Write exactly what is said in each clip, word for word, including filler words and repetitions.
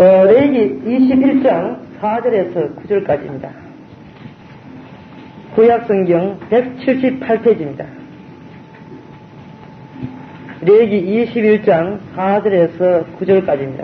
어, 레위기 이십일 장 사 절에서 구 절까지입니다. 구약성경 백칠십팔 페이지입니다. 레위기 이십일 장 사 절에서 구 절까지입니다.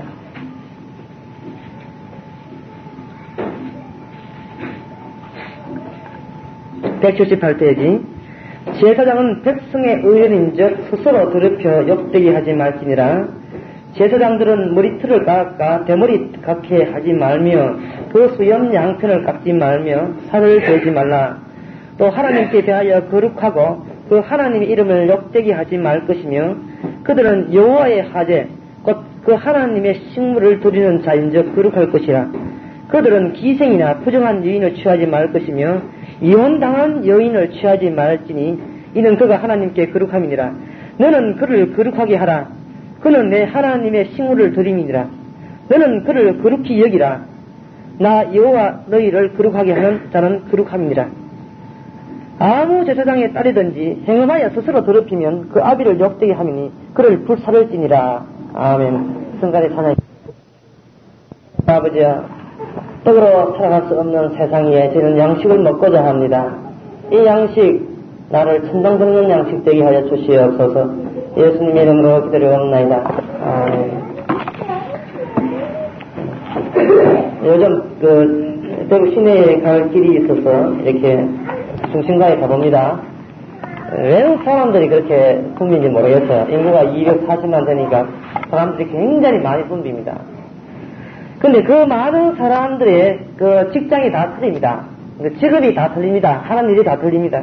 백칠십팔 페이지. 제사장은 백성의 의뢰인즉 스스로 더럽혀 욕되게 하지 말지니라. 제사장들은 머리털을 깎아 대머리 같게 하지 말며 그 수염 양편을 깎지 말며 살을 베지 말라. 또 하나님께 대하여 거룩하고 그 하나님의 이름을 욕되게 하지 말 것이며 그들은 여호와의 하제 곧 그 하나님의 식물을 드리는 자인즉 거룩할 것이라. 그들은 기생이나 부정한 여인을 취하지 말 것이며 이혼당한 여인을 취하지 말지니 이는 그가 하나님께 거룩함이니라. 너는 그를 거룩하게 하라. 그는 내 하나님의 식물을 드림이니라. 너는 그를 거룩히 여기라. 나 여호와 너희를 거룩하게 하는 자는 거룩함이니라. 아무 제사장의 딸이든지 행음하여 스스로 더럽히면 그 아비를 욕되게 하미니 그를 불사를지니라. 아멘. 성간의 찬양. 아버지야, 떡으로 살아갈 수 없는 세상에 저는 양식을 먹고자 합니다. 이 양식 나를 천당적는 양식 되게 하여 주시옵소서. 예수님의 이름으로 기도드리옵나이다. 아멘. 요즘 그 대구 시내에 갈 길이 있어서 이렇게 중심가에 가봅니다. 왜 사람들이 그렇게 붐비는지 모르겠어요. 인구가 이백사십만 되니까 사람들이 굉장히 많이 붐빕니다. 근데 그 많은 사람들의 그 직장이 다 틀립니다. 직업이 다 틀립니다. 하는 일이 다 틀립니다.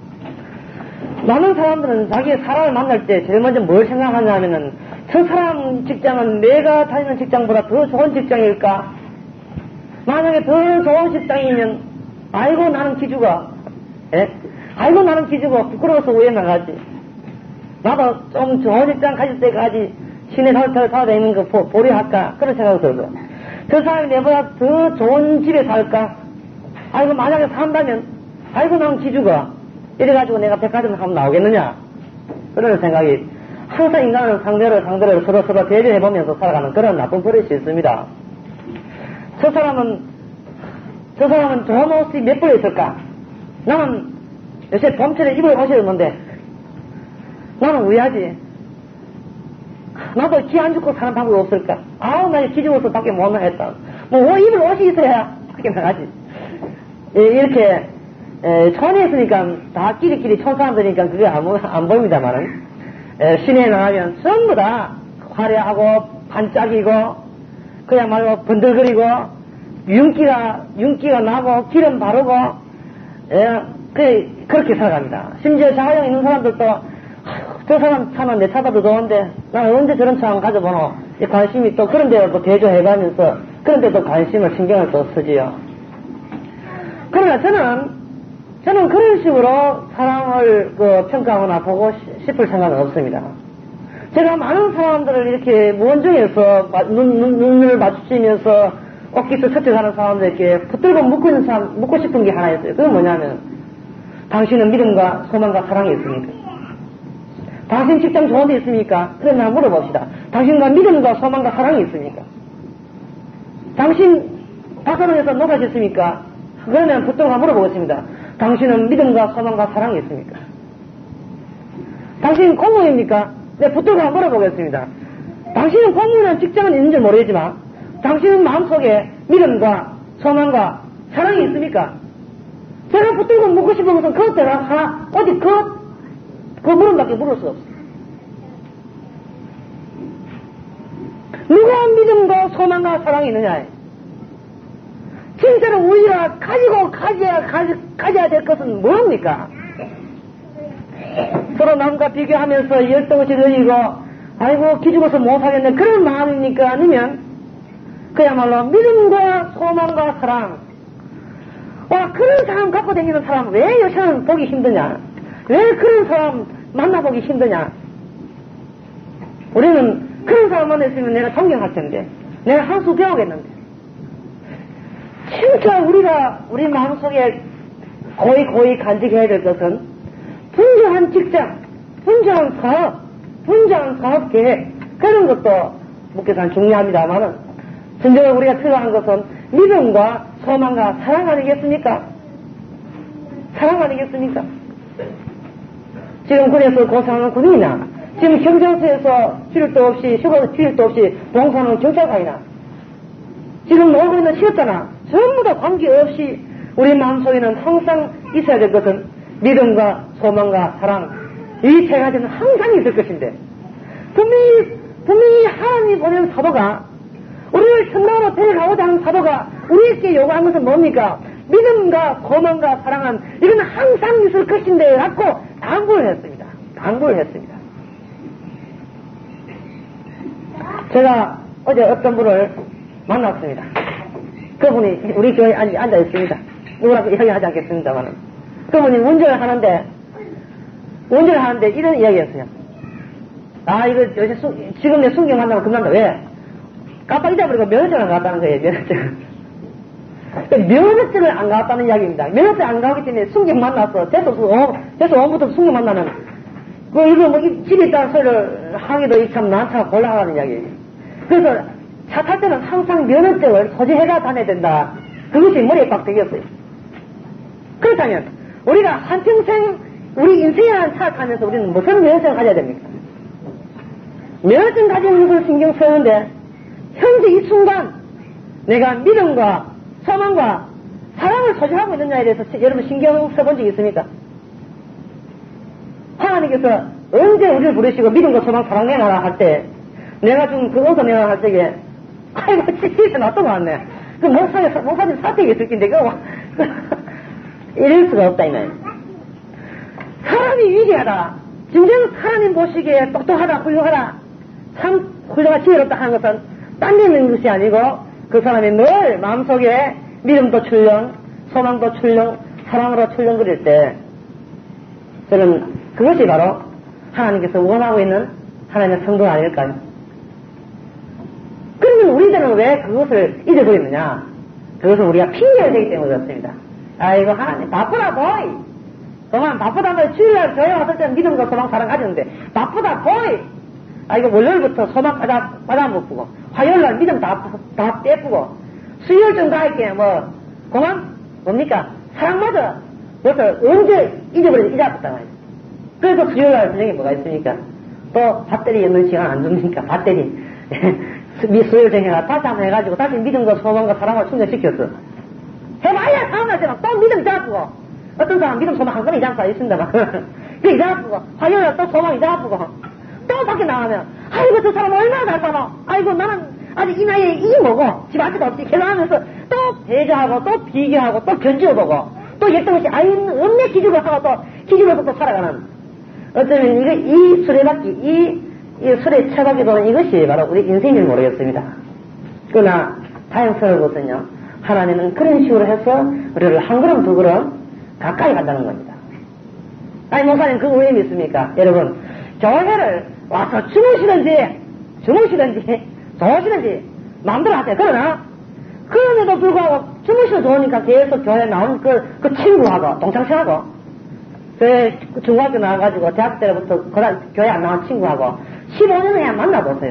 많은 사람들은 자기의 사람을 만날 때 제일 먼저 뭘 생각하냐면은 저 사람 직장은 내가 다니는 직장보다 더 좋은 직장일까? 만약에 더 좋은 직장이면 아이고 나는 기주가 예? 아이고 나는 기주가 부끄러워서 왜 나가지? 나도 좀 좋은 직장 가질 때까지 시내 살타를 살아다니는 거 보, 보려 할까? 그런 생각이 들어요. 저 사람이 내보다 더 좋은 집에 살까? 아이고 만약에 산다면 아이고 나는 기주가 이래가지고 내가 백화점을 하면 나오겠느냐? 그런 생각이 항상 인간은 상대를 상대를 서로 서로 대조해보면서 살아가는 그런 나쁜 버릇이 있습니다. 저 사람은 저 사람은 좋은 옷이 몇 벌 있을까? 나는 요새 봄철에 입을 옷이 없는데 나는 의아하지. 나도 기 안 죽고 사는 방법이 없을까? 아우 나 기 죽어서 밖에 못 나겠다. 뭐 입을 옷이 있어야 밖에 나가지. 이렇게 에, 촌에 있으니까 다 끼리끼리 촌 사람들이니까 그게 아무, 안 보입니다만은 에, 시내에 나가면 전부 다 화려하고 반짝이고 그야말로 번들거리고 윤기가 윤기가 나고 기름 바르고 에, 그, 그렇게 살아갑니다. 심지어 자가용 있는 사람들도 아휴, 저 사람 차는 내 차가 더 좋은데 나는 언제 저런 차 안 가져보노 관심이 또 그런 데로 또 대조해가면서 그런 데도 관심을 신경을 또 쓰지요. 그러나 저는 저는 그런 식으로 사람을 그 평가하거나 보고 싶을 생각은 없습니다. 제가 많은 사람들을 이렇게 무언중에서 눈, 눈, 눈을 마주치면서 옷깃을 채택하는 사람들에게 붙들고 묻고 있는 사람, 묻고 싶은 게 하나 있어요. 그건 뭐냐면, 당신은 믿음과 소망과 사랑이 있습니까? 당신 직장 좋은 데 있습니까? 그럼 한번 물어봅시다. 당신과 믿음과 소망과 사랑이 있습니까? 당신 박사론에서 노가 짓습니까? 그러면 붙들고 한번 물어보겠습니다. 당신은 믿음과 소망과 사랑이 있습니까? 당신 공무원입니까? 네, 붙들고 한번 물어보겠습니다. 당신은 공무원이라는 직장은 있는지 모르겠지만 당신은 마음속에 믿음과 소망과 사랑이 있습니까? 제가 붙들고 묻고 싶은 것은 그것대로 하나 어디 그, 그 물음밖에 물을 수 없어요. 누가 믿음과 소망과 사랑이 있느냐? 진짜로 우리가 가지고 가져야, 가지, 가져야 될 것은 뭡니까? 서로 남과 비교하면서 열등없이 늘리고, 아이고, 기죽어서 못 하겠네. 그런 마음입니까? 아니면, 그야말로 믿음과 소망과 사랑. 와, 그런 사람 갖고 다니는 사람 왜 여차는 보기 힘드냐? 왜 그런 사람 만나보기 힘드냐? 우리는 그런 사람 만났으면 내가 존경할 텐데, 내가 한 수 배우겠는데. 진짜 우리가 우리 마음속에 고이 고이 간직해야 될 것은 분주한 직장, 분주한 사업, 분주한 사업 계획 그런 것도 묵계산 중요합니다만은 진정으로 우리가 필요한 것은 믿음과 소망과 사랑 아니겠습니까? 사랑 아니겠습니까? 지금 군에서 고생하는 군인이나 지금 경찰서에서 쉴도 없이 휴가 쉴도 없이 봉사하는 경찰관이나 지금 놀고 있는 시었잖아. 전부 다 관계없이 우리 마음속에는 항상 있어야 될 것은 믿음과 소망과 사랑, 이 세 가지는 항상 있을 것인데, 분명히 분명히 하나님이 보내는 사도가, 우리를 천당으로 데려가고자 하는 사도가 우리에게 요구한 것은 뭡니까? 믿음과 소망과 사랑은 이건 항상 있을 것인데 라고 당부를 했습니다. 당부를 했습니다. 제가 어제 어떤 분을 만났습니다. 그분이 우리 교회에 앉아 있습니다. 누구라고 이야기하지 않겠습니다만, 그분이 운전을 하는데 운전을 하는데 이런 이야기였어요. 아, 이거 요새 수, 지금 내 순경 만나면 겁난다. 왜? 깜빡 잊어버리고 면허증을 안 갔다는 거예요. 면허증. 면허증을 안 갔다는 이야기입니다. 면허증 안 가기 때문에 순경 만나서 대소 대소 원부터 순경 만나면 그 이거 뭐 집에 있다는 소리를 하기도 참 난처가 곤란하는 이야기예요. 그래서 차 탈 때는 항상 면허증을 소지해가 다녀야 된다. 그것이 머리에 꽉 되겠어요. 그렇다면 우리가 한평생 우리 인생이라는 차를 타면서 우리는 무슨 면허증을 가져야 됩니까? 면허증 가지는 것을 신경 쓰는데 현재 이 순간 내가 믿음과 소망과 사랑을 소지하고 있느냐에 대해서 여러분 신경 써본 적이 있습니까? 하나님께서 언제 우리를 부르시고 믿음과 소망 사랑 내놔라 할 때 내가 지금 그 어서 내놔라 할 때에 아이고 치치에서 놔두고 왔네. 그 목사님, 목사님 사택이 있을 텐데 그거 이럴 수가 없다 이 말이야. 사람이 위대하다. 진정 하나님 보시기에 똑똑하다, 훌륭하다, 참 훌륭하다, 지혜롭다 하는 것은 딴 데 있는 것이 아니고 그 사람이 늘 마음속에 믿음도 출렁, 소망도 출렁, 사랑으로 출렁거릴 때 저는 그것이 바로 하나님께서 원하고 있는 하나님의 성도 아닐까요? 그러면 우리들은 왜 그것을 잊어버리느냐? 그것은 우리가 핑계를 대기 때문에 그렇습니다. 아이고 하나님 바쁘다 보이. 그만 바쁘다 보이. 주일날 교회 왔을 때는 믿음과 소망 사랑 가졌는데 바쁘다 보이. 아이고 월요일부터 소망 받아 받아 못 보고 화요일날 믿음 다 다 떼쁘고 수요일쯤 가있게 뭐 그만 뭡니까 사랑마저 벌써 언제 잊어버리지 잊어버렸다 말이야. 그래서 수요일날 저녁에 뭐가 있습니까? 또 배터리 있는 시간 안 줍니까? 배터리 수요일 저녁에 다시 한번 해가지고 다시 믿음과 소망과 사랑을 충전시켰어. 해봐야 다음날 되면 또 믿음 잡고 어떤 사람 믿음 소망 한 번에 이장 쌓여 있습니다만 그 이장 아프고 화요일날 또 소망 이장 아프고 또 밖에 나가면 아이고 저 사람 얼마나 잘 사노. 아이고 나는 아직 이 나이에 이 뭐고 집 앞에도 없이 계산하면서 또 배제하고 또 비교하고 또 견지어보고 또 역동시 아이 없네 기죽을 하고 또 기죽어서 또 살아가는 어쩌면 이거 이 수레바퀴 이, 이 수레 처박이 도는 이것이 바로 우리 인생인지 모르겠습니다. 그러나 다행스러운 것은요 하나님은 그런 식으로 해서 우리를 한 걸음 두 걸음 가까이 간다는 겁니다. 아니 목사님 그거 왜 믿습니까? 여러분 교회를 와서 주무시든지 주무시든지 좋으시든지 마음대로 하세요. 그러나 그럼에도 불구하고 주무시도 좋으니까 계속 교회에 나온 그, 그 친구하고 동창생하고 그 중학교 나와가지고 대학 때부터 그다음 교회 안 나온 친구하고 십오 년을 그냥 만나보세요.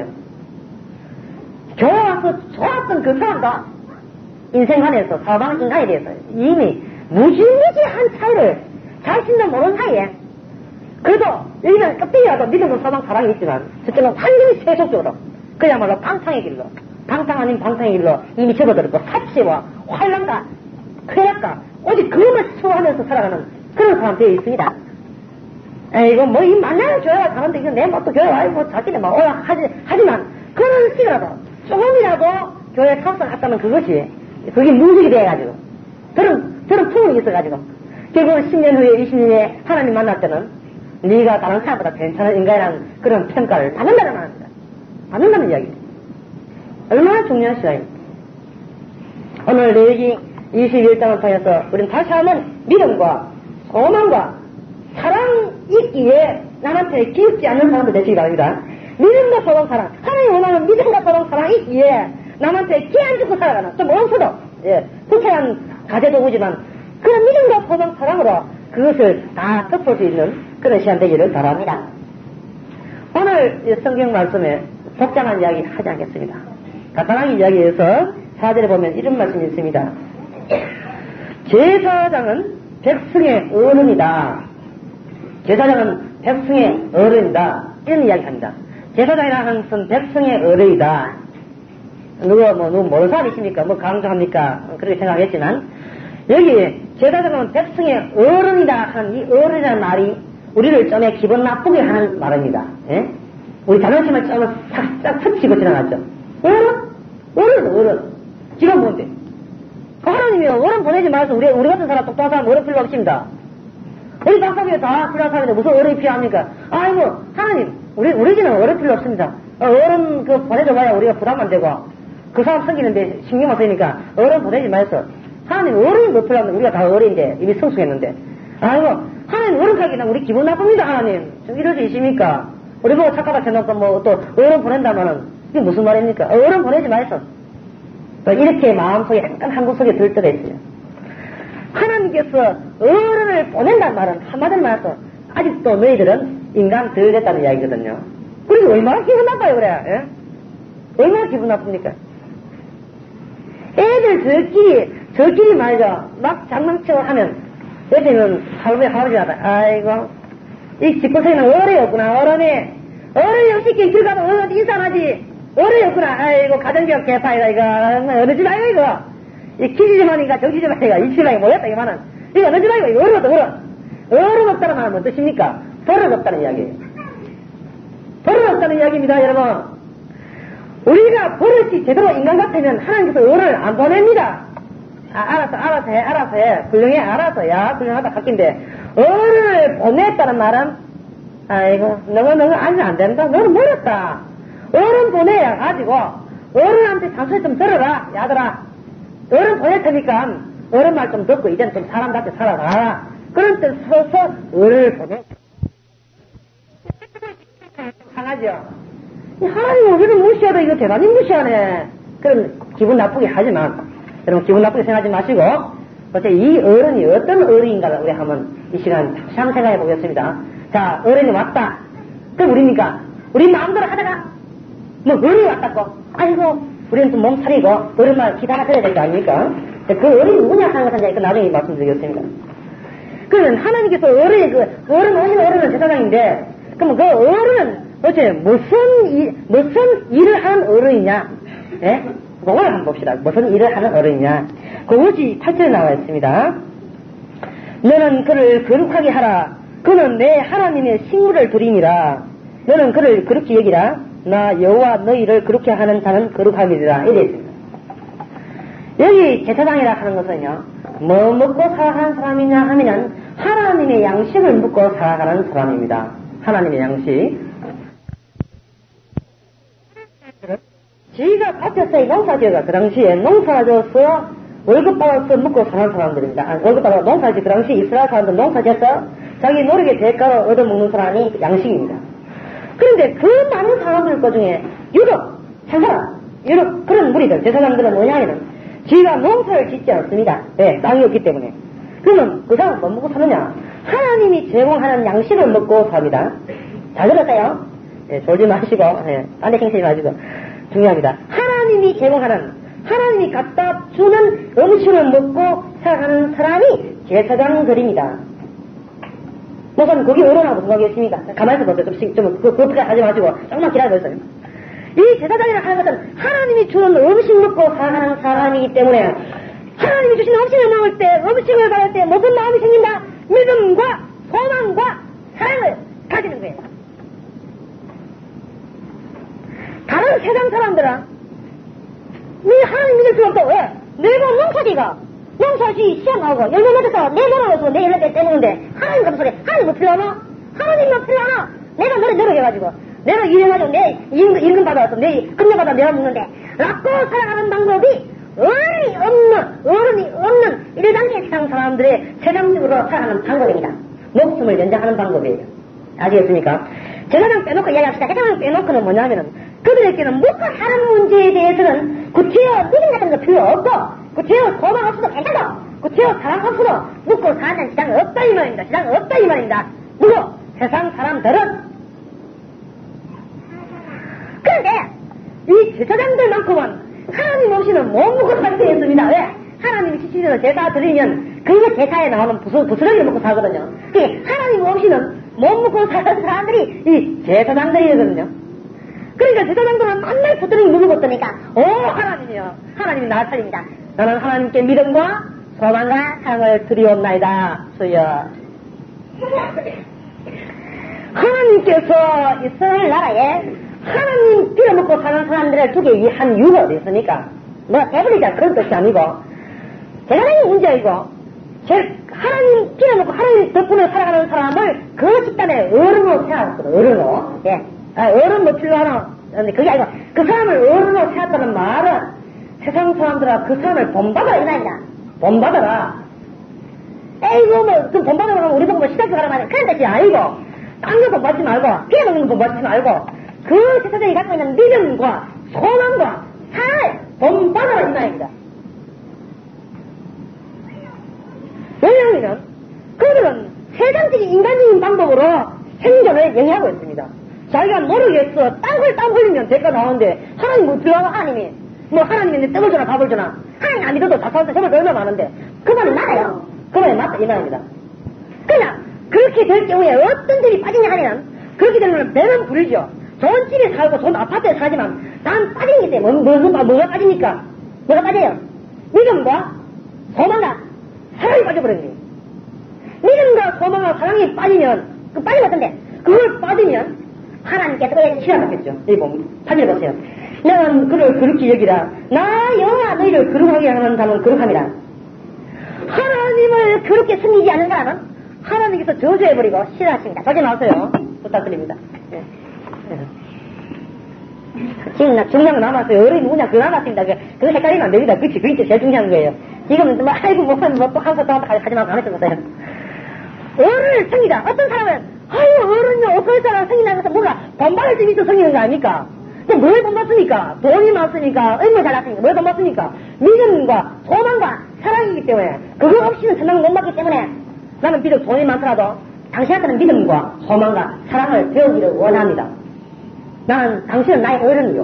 교회 와서 좋았던 그 사람도 인생 안에서 사방 인간에 대해서 이미 무지무지한 차이를 자신도 모르는 사이에 그래도 여기는 껍데기라도 믿음과 소망 사랑이 있지만 저쪽은 완전히 세속적으로 그야말로 방탕의 길로 방탕 아닌 방탕의 길로 이미 접어들었고 사치와 환란과 쾌락과 오직 그것만 추구하면서 살아가는 그런 사람 되어 있습니다. 에이고 뭐 이 만나는 교회가 가는데 이거 내 뭣도 교회 와요 뭐 자기네 막 오라 하지, 하지만 그런 식이라도 조금이라도 교회에 참석했다면 그것이 그게 무식이 돼가지고 그런 그런 풍이 있어가지고 결국은 십 년 후에 이십 년 후에 하나님 만날 때는 네가 다른 사람보다 괜찮은 인간이라는 그런 평가를 받는다는 말입니다. 받는다는 이야기입니다. 얼마나 중요한 시간입니다. 오늘 레위기 이십일 장을 통해서 우리는 다시 한번 믿음과 소망과 사랑이 있기에 남한테 기웃지 않는 사람들 되시기 바랍니다. 믿음과 소망 사랑 하나님 원하는 믿음과 소망 사랑이 있기에 남한테 기 안 죽고 살아가는 좀 어려서도 예, 불편한 가제도구지만 그런 믿음과 소망 사랑으로 그것을 다 덮을 수 있는 그런 시간 되기를 바랍니다. 오늘 성경 말씀에 복잡한 이야기 하지 않겠습니다. 간단하게 이야기해서 사절에 보면 이런 말씀이 있습니다. 제사장은 백성의 어른이다. 제사장은 백성의 어른이다. 이런 이야기합니다. 제사장이라는 것은 백성의 어른이다. 누가 뭐 누구 모르는 사람 있습니까? 뭐 강조합니까? 그렇게 생각했지만 여기 제사장은 백성의 어른이다 하는 이 어른이라는 말이 우리를 좀 기분 나쁘게 하는 말입니다. 예? 우리 자존심을 좀 싹싹 터치고 지나갔죠. 어른? 어른, 어른. 지금 뭔데? 하나님이 어른 보내지 말아서 우리, 우리 같은 사람, 똑똑한 사람 어른 필요 없습니다. 우리 박사님이 다 필요한 사람인데 무슨 어른이 필요합니까? 아이고, 하나님, 우리, 우리 집은 어른 필요 없습니다. 어른 그 보내줘봐야 우리가 부담 안 되고, 그 사람 섬기는데 신경 안 쓰니까 어른 보내지 말아서. 하나님, 어른이 뭐 필요한데 우리가 다 어른인데, 이미 성숙했는데. 아이고, 하나님 어른 가기나 우리 기분 나쁩니다, 하나님. 좀 이러지 있습니까? 우리 보고 착하다 해놓고 뭐 또 어른 보낸다면은, 이게 무슨 말입니까? 어른 보내지 말아서. 이렇게 마음속에 약간 한구석에 들 때가 있어요. 하나님께서 어른을 보낸다는 말은 한마디로 말해서 아직도 너희들은 인간 덜 됐다는 이야기거든요. 그래서 얼마나 기분 나빠요, 그래? 예? 얼마나 기분 나쁩니까? 애들 저끼리, 저끼리 말이죠. 막 장난쳐 하면, 옆에는 할머니, 할아버지가, 아이고, 이 집구석에는 어른이 없구나, 어른이. 어른이 없이 길 가면 어른한테 인사하지. 어른이 없구나, 아이고, 가정교육 개파이다, 이거. 어느 집 아이가, 이거. 이 키지지만이가 정치지만이가 이 집안이 모였다, 이거만은. 이거 어느 집 아이가, 이거 어른 없다, 어른. 어른 없다는 말은 뭔 뜻입니까? 버릇 없다는 이야기예요. 버릇 없다는 이야기입니다, 여러분. 우리가 버릇이 제대로 인간 같으면 하나님께서 어른을 안 보냅니다. 아, 알았어, 알았어 해, 알았어 해. 훌륭해, 알았어. 야, 훌륭하다, 할긴데. 어른을 보냈다는 말은, 아이고, 너가, 너가 아니면 안 된다. 너는 멀었다. 어른 보내야 가지고, 어른한테 잔소리 좀 들어라, 야들아. 어른 보낼 테니까, 어른 말 좀 듣고, 이제는 좀 사람답게 살아라. 그런 뜻 써서, 어른을 보내. 상하죠? 하나님 우리를 무시하다, 이거 대단히 무시하네. 그럼 기분 나쁘게 하지만, 여러분 기분 나쁘게 생각하지 마시고, 어째 이 어른이 어떤 어른인가를 우리 한번 이 시간 참 생각해 보겠습니다. 자, 어른이 왔다. 그럼 우리니까, 우리 마음대로 하다가, 뭐 어른이 왔다고, 아이고, 우리는 좀 몸 차리고, 어른 말 기다려 드려야 될 거 아닙니까? 그 어른이 누구냐 하는 것은 이제 나중에 말씀드리겠습니다. 그러면 하나님께서 어른이 그, 어른 오신 어른은 제사장인데, 그러면 그 어른은 어째 무슨 일, 무슨 일을 하는 어른이냐? 예? 그걸 한번 봅시다. 무슨 일을 하는 어른이냐? 그것이 팔 절에 나와 있습니다. 너는 그를 거룩하게 하라. 그는 내 하나님의 식물을 드리니라. 너는 그를 그렇게 여기라. 나 여호와 너희를 그렇게 하는 자는 거룩함이리라. 이래 있습니다. 여기 제사장이라 하는 것은요, 뭐 먹고 살아가는 사람이냐 하면은 하나님의 양식을 먹고 살아가는 사람입니다. 하나님의 양식. 지가 밭에서 농사지어가 그 당시에 농사져서 월급 받아서 먹고 사는 사람들입니다. 아니, 월급 받아서 농사지 그 당시 이스라엘 사람들 농사져서 자기 노력의 대가로 얻어먹는 사람이 양식입니다. 그런데 그 많은 사람들 그 중에 유독 한 사람, 유독 그런 무리들, 제사장들은 뭐냐면은 지가 농사를 짓지 않습니다. 네, 땅이 없기 때문에. 그러면 그 사람은 뭐 먹고 사느냐? 하나님이 제공하는 양식을 먹고 삽니다. 잘 들었어요? 네, 졸지 마시고, 네, 딴 데 생각하지 마시고. 중요합니다. 하나님이 제공하는, 하나님이 갖다 주는 음식을 먹고 살아가는 사람이 제사장들입니다. 우선 거기 어른하고 무슨 관계있습니까? 가만히 있어 보세요. 좀, 좀, 그, 그렇게 하지 마시고, 조금만 기다려보세요. 이 제사장이라 하는 것은 하나님이 주는 음식 먹고 살아가는 사람이기 때문에, 하나님이 주신 음식을 먹을 때, 음식을 받을 때 무슨 마음이 생긴다? 믿음과 소망과 사랑을 가지는 거예요. 다른 세상 사람들은, 네 하나님 믿을 수 없다. 왜? 내가 농사지가, 농사지 시험 나오고, 열매 맺어서 내 노력을 주고 내 열매 떼먹는데, 하나님 같은 소리, 하나님 뭐 필요하나? 하나님만 필요하나? 내가 노래 노력해가지고, 내가 일해가지고 내 임금, 임금 받아서 내 금년 받아 내가 먹는데, 라고 살아가는 방법이 어른이 없는, 어른이 없는 일단계 세상 사람들의 세상적으로 살아가는 방법입니다. 목숨을 연장하는 방법이에요. 아시겠습니까? 제사장 빼놓고 이야기합시다. 제사장 빼놓고는 뭐냐면은, 그들에게는 먹고 사는 문제에 대해서는 구체적 믿음 같은 거 필요 없고, 구체적 소망 없어도 괜찮고, 구체적 사랑 없어도 먹고 사는 시장이 없다 이 말입니다. 시장이 없다 이 말입니다. 누구? 세상 사람들은. 그런데 이 제사장들만큼은 하나님 없이는 못 먹고 살게 했습니다. 왜? 하나님이 지시대로 제사 드리면 그거 제사에 나오는 부스, 부스러기 먹고 살거든요. 그게 하나님 없이는 못 먹고 사는 사람들이 이 제사장들이거든요. 그러니까 제사장들은 맨날 부스러기 먹어봤더니까 오 하나님이요. 하나님이 나를 살립니다. 나는 하나님께 믿음과 소망과 사랑을 드리옵나이다. 주여. 하나님께서 이스라엘 나라에 하나님 빌어먹고 사는 사람들을 두기 위한 이유가 어디 있습니까? 뭐 배불리자 그런 뜻이 아니고 대단히 문제이고 즉 하나님 빌어먹고 하나님 덕분에 살아가는 사람을 그 집단의 어른으로 세웠거든. 어른으로. 예. 아, 어른 뭐 필요하나? 그게 아니고 그 사람을 어른으로 세웠다는 말은 세상 사람들아 그 사람을 본받아라 이 말이다. 본받아라. 에이구 뭐 그 본받아라 하면 우리 보고 뭐 시작해 가라 말이야. 그런 뜻이 아니고 딴 거 본받지 말고 피해먹는 거 본받지 말고 그 제사장이 갖고 있는 믿음과 소망과 사랑을 본받아라 이 말입니다. 왜냐하면 그들은 세상적인 인간적인 방법으로 생존을 영위하고 있습니다. 자기가 모르겠어 땀을 땀 흘리면 대가 나오는데 하나님 뭐 필요하고 하나님이 뭐 하나님이 떡을 주나 밥을 주나 하나님 안 믿어도 다 사는데 정말 얼마나 많은데 그 말이 맞아요. 그 말이 맞다 이 말입니다. 그러나 그렇게 될 경우에 어떤 일이 빠지냐 하면 그렇게 되면 배는 부르죠. 좋은 집에 살고 좋은 아파트에 살지만 난 빠지기 때문에 뭐, 뭐, 뭐가 빠집니까? 뭐가 빠져요? 믿음과 소망과 사랑이 빠져버리는 거예요. 믿음과 소망과 사랑이 빠지면 그 빠진 것 같은데 그걸 빠지면 하나님께서 그냥 싫어하겠죠. 여기 보면 사진을 보세요. 너는 그를 그렇게 여기라 나 영아 너희를 거룩하게 하는 사람은 거룩함이라. 하나님을 그렇게 섬기지 않는 사람은 하나님께서 저주해버리고 싫어하십니다. 저지 마세요. 부탁드립니다. 네. 네. 지금 나 중요한 거 남았어요. 어른이 누구냐 그거 남았습니다. 그거, 그거 헷갈리면 안 됩니다. 그치 그게 제일 중요한 거예요. 지금은 뭐 아이고 뭐또 항상 또 하지 말고 안 했었어요. 어른을 섬기다. 어떤 사람은 아유 어른이 어떤 사람 섬긴다는 것은 뭔가 돈벌을 좀 있어 섬기는 거 아닙니까? 또 뭘 돈받습니까? 돈이 많습니까? 의무 잘났습니까? 뭘 돈받습니까? 믿음과 소망과 사랑이기 때문에 그거 없이는 천당을 못 받기 때문에 나는 비록 돈이 많더라도 당신한테는 믿음과 소망과 사랑을 배우기를 원합니다. 나는 당신은 나의 어른이요.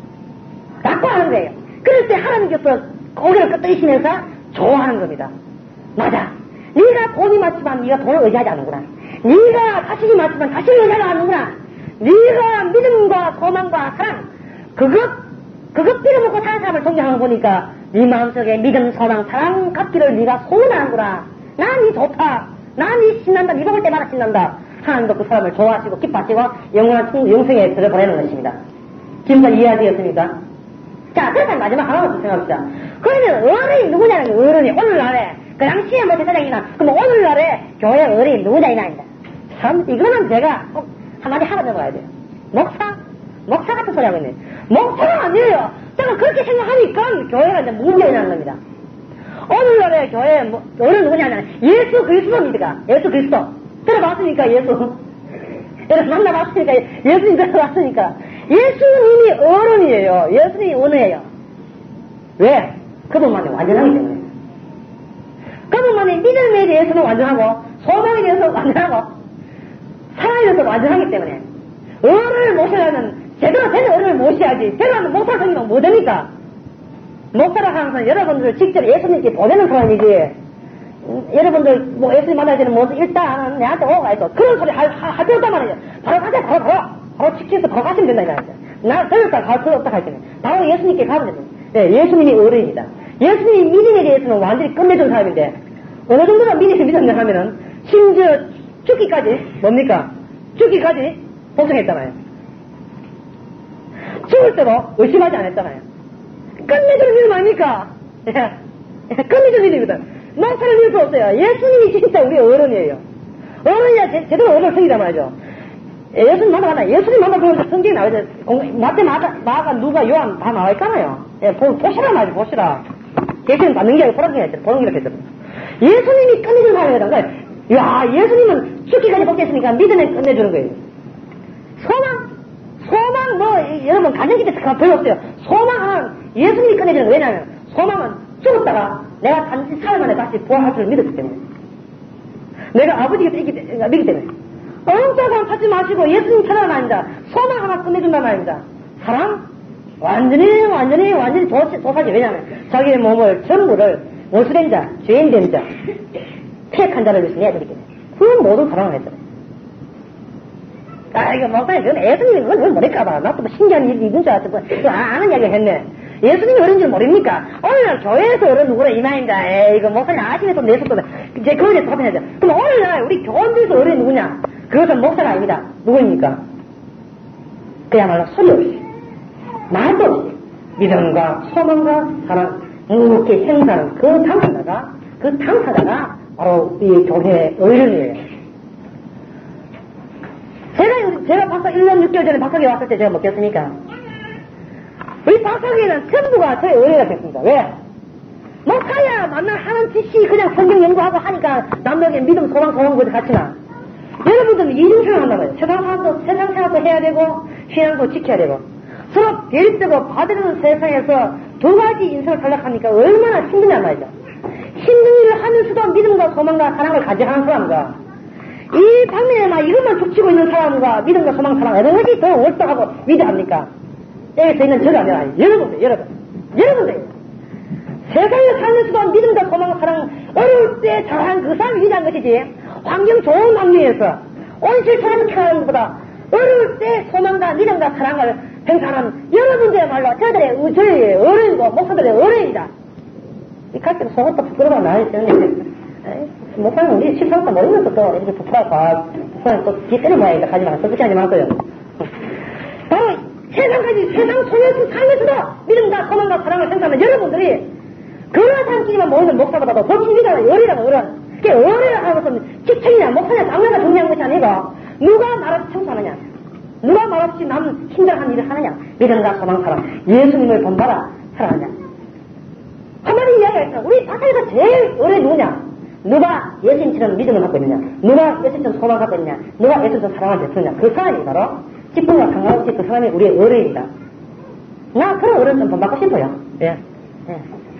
라고 하는 거예요. 그럴 때 하나님께서 고개를 끄덕이시면서 좋아하는 겁니다. 맞아. 네가 돈이 많지만 네가 돈을 의지하지 않는구나. 네가 자식이 많지만 자식을 의지하지 않는구나. 네가 믿음과 소망과 사랑 그것 그것 빌어먹고 사는 사람을 존경하는 거 보니까 네 마음속에 믿음, 소망, 사랑 갖기를 네가 소원하는구나. 나 네 좋다. 나 네 신난다. 네 먹을 때마다 신난다. 하나님도 그 사람을 좋아하시고 기뻐하시고 영원한 영생에 들어보내는 것입니다. 지금까지 이해하시겠습니까? 자, 그렇다면 마지막 하나만 더 생각합시다. 그러면 어른이 누구냐는 어른이 오늘날에 그 당시에 뭐 제사장이나 그럼 오늘날에 교회 어른이 누구냐 이 나입니다. 참 이거는 제가 꼭 한마디 하나 넘어가야 돼요. 목사? 목사 같은 소리 하고 있네. 목사가 아니에요. 제가 그렇게 생각하니까 교회가 이제 무교회라는 겁니다. 오늘날의 교회 뭐, 어른 누구냐면 예수 그리스도입니다. 예수 그리스도. 들어봤으니까 예수. 여러분 만나봤으니까 예수님 들어봤으니까 예수님이 어른이에요. 예수님이 원해요. 왜? 그분만이 완전하기 때문에. 그분만이 믿음에 대해서는 완전하고 소망에 대해서는 완전하고 사랑에 대해서 완전하기 때문에 어른을 모셔야는 제대로 된 어른을 모셔야지. 제대로 하면 목사를 섬기면 뭐 됩니까? 목사를 하는 사람 여러분들 직접 예수님께 보내는 사람이지. 음, 여러분들 뭐 예수님 만날 때는 뭐 일단 내한테 오가 있어. 그런 소리 할, 할, 할 필요 없단 말이죠. 바로 가자 바로 바로 바로 직진해서 바로 가시면 된다 이 말이죠. 나 저녁까지 갈 필요 없다 할 때는 바로 예수님께 가면 됩니다. 네, 예수님이 어른입니다. 예수님이 믿음에 대해서는 완전히 끝내준 사람인데 어느 정도가 믿음이 믿었냐 하면은 심지어 죽기까지 뭡니까? 죽기까지 복종했잖아요. 죽을 때도 의심하지 않았잖아요. 끝내주는 믿음 아닙니까? 예, 끝내주는 믿음이거든. 목사를 믿을 수 없어요. 예수님이 진짜 우리 어른이에요. 어른이야 제, 제대로 어른을 섬기단 말이죠. 예수님 만나가나 예수님 만나보면 성경에 나와있어요. 마태, 마가, 마가, 누가, 요한 다 나와있잖아요. 예, 보, 보시라 말이죠. 보시라. 예수님 받는 게 아니고 보는 게 아니죠. 보는 게 이렇게 했죠. 예수님이 끝내주는 사람이라는 거예요. 야, 예수님은 죽기까지 복됐으니까 믿음에 끝내주는 거예요. 소망, 소망 뭐 여러분 가정기 때 별로 없어요. 소망은 예수님이 끝내주는 거예요. 왜냐하면 소망은 죽었다가 내가 단지 사흘 만에 다시 부활할 줄 믿었기 때문에 내가 아버지가 있기 때문에 믿기 때문에 엉뚱한 사람 찾지 마시고 예수님 찾아가는 아닙니다. 소망 하나 끝내준다는 아닙니다. 사랑, 완전히, 완전히, 완전히 도, 도사지. 왜냐하면 자기의 몸을 전부를 원수된 자, 죄인된 자, 퇴역한 자를 위해서 내드리게 돼. 그건 모든 사랑을 했잖아요. 아, 이거 목사님, 그건 예수님이 그건 모를까봐. 나도 뭐 신기한 일이 있는 줄 알았지. 뭐, 아는 이야기를 했네. 예수님이 어른 줄 모릅니까? 오늘날 교회에서 어른 누구라 이마인가? 에이, 이거 목사님 아침에 내서 또, 이제 그거에 대해서 답변해야죠. 그럼 오늘날 우리 교원들에서 어른이 누구냐? 그것은 목사가 아닙니다. 누구입니까? 그야말로 소리 없이, 말도 없이, 믿음과 소망과 사랑, 무겁게 행사하는 그 당사자가, 그 당사자가 바로 이 교회의 어른이에요. 제가, 제가 박사 일 년 육 개월 전에 박사학위 왔을 때 제가 먹겠습니까? 우리 박사학위는 전부가 저희 어린이가 됐습니다. 왜? 목사야, 만날 하는 짓이 그냥 성경 연구하고 하니까 남에게 믿음, 소망, 소망보다 같이 나. 여러분들은 이중생활 한단 말이에요. 세상 생활도, 세상 생활도 해야 되고, 신앙도 지켜야 되고. 서로 대립되고 받아들이는 세상에서 두 가지 인생을 살락하니까 얼마나 힘드냐 말이죠. 힘든 일을 하면서도 믿음과 소망과 사랑을 가져가는 사람과, 이 방면에 막 이것만 죽치고 있는 사람과 믿음과 소망, 사랑, 어느 것이 더 월등하고 위대합니까? 여기서 있는 저가 아니라 여러분들, 여러분. 여러분들. 세상에 살면서도 믿음과 소망, 사랑, 어려울 때 잘한 그 사람이 위대한 것이지. 환경 좋은 환경에서 온실처럼 태어나는 것보다 어려울 때 소망과 믿음과 사랑을 행사하는 여러분들의말로 저들의, 저희 어른이고 목사들의 어른이다. 이 갈때 속옷도 부끄러워 나와있었는데, 목사는 우리 십삼도 모르면서 또 이렇게 부끄러워, 목사는 또 뒤 때려 모양이다. 하지만 솔직히 하지 말고요. 바로 세상까지, 세상 속에서 살면서도 믿음과 소망과 사랑을 생각하는 여러분들이 그런 사람끼리만 모이는 목사보다도 더 힘들잖아요. 어리라고, 어른. 그게 어리라고 하는 것은 직책이냐, 목사냐, 당회가 중요한 것이 아니고, 누가 말없이 청소하느냐, 누가 말없이 남 힘들어하는 일을 하느냐, 믿음과 소망, 사랑, 예수님을 본받아 살아가느냐. 한마디 이야기가 있어. 우리 박사에서 제일 어른이 누구냐? 누가 예수님처럼 믿음을 갖고 있느냐, 누가 예수님처럼 소망을 갖고 있느냐, 누가 예수님처럼 사랑을 베푸느냐. 그 사람이 바로 직분과 상관없이 그 사람이 우리의 어른입니다. 나 그런 어른 좀 본받고 싶어요. 예. 예.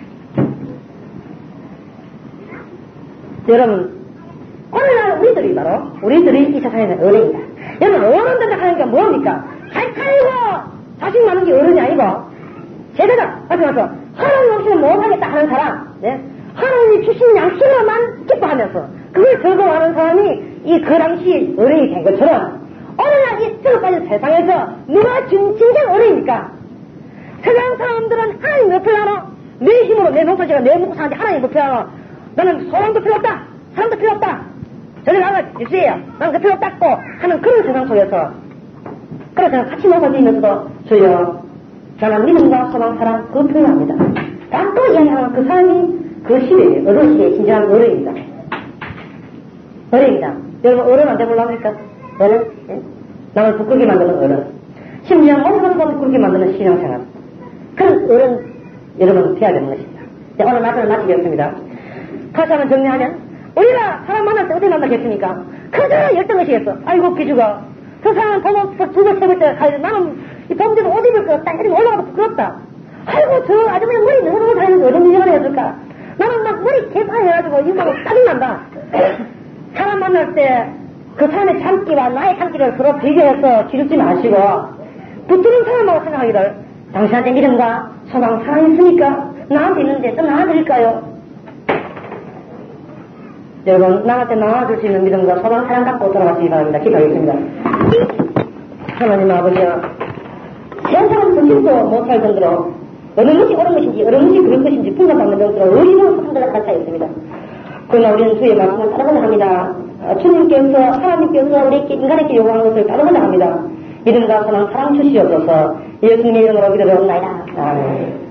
여러분, 오늘날 우리들이 바로 우리들이 이 세상에서 어른이다. 여러분, 어른들 하는 게 뭡니까? 잘 살고 자식 많은 게 어른이 아니고, 제대다 말씀하셔서 하나님 없이는 못하겠다 하는 사람, 예? 하나님이 주신 양식으로만 기뻐하면서 그걸 즐거워하는 사람이 이 그 당시 어른이 된 것처럼, 오늘날 이 썩어빠진 세상에서 누가 진, 진정 어른입니까? 세상 사람들은 하나님 몇 필요 하나? 내 힘으로 내 농사지가 내 먹고 사는데 하나님 몇 필요 하나? 나는 소망도 필요 없다, 사랑도 필요 없다, 저리 나가 주세요, 나는 그 필요 없다고 하는 그런 세상 속에서, 그래서 같이 넘어지면서도 주여 저는 믿음과 소망, 사랑 그거 필요합니다. 라고 이야기하는 그 사람이 그 시대에, 어른 시대의 진정한 어른입니다. 어른입니다. 여러분, 어른 안 되볼랍니까? 어른? 예? 남을 부끄럽게 만드는 어른. 심지어 모든 것을 부끄럽게 만드는 신앙생활. 그런 어른, 여러분, 피해야 되는 것입니다. 자, 오늘 말씀을 마치겠습니다. 다시 한번 정리하면, 우리가 사람 만날 때 어떻게 만나겠습니까? 그저 열등의식했어. 아이고, 기주가. 그 사람은 보고 두 번, 세 번째 가야 돼. 나는 이 봄대로 옷 입을 거 딱 이렇게 올라가도 부끄럽다. 아이고, 저 아줌마 머리 너무너무 잘하는데 어떤 일을 해줄까? 나는 막 머리 개판해가지고 이거 막 짜증난다. 사람 만날 때 그 사람의 참기와 나의 참기를 서로 비교해서 기죽지 마시고, 붙드는 사람하고 생각하기를, 당신한테 믿음과 소망, 사랑이 있으니까 나한테 있는데 또 나눠드릴까요? 여러분, 나한테 나눠줄 수 있는 믿음과 소망, 사랑 갖고 돌아가시기 바랍니다. 기도하겠습니다. 하나님 아버지여, 세상은 정신도 못할 정도로 어느 것이 옳은 것인지 어느 것이 그런 것인지 분간받는 정도로 어리석은 사람들과 갇혀 있습니다. 그러나 우리는 주의 말씀을 따르고자 합니다. 주님께서, 하나님께서 우리에게 인간에게 요구하는 것을 따르고자 합니다. 믿음과 소망, 사랑 주시옵소서. 예수님의 이름으로 기도를 옵나이다. 아멘.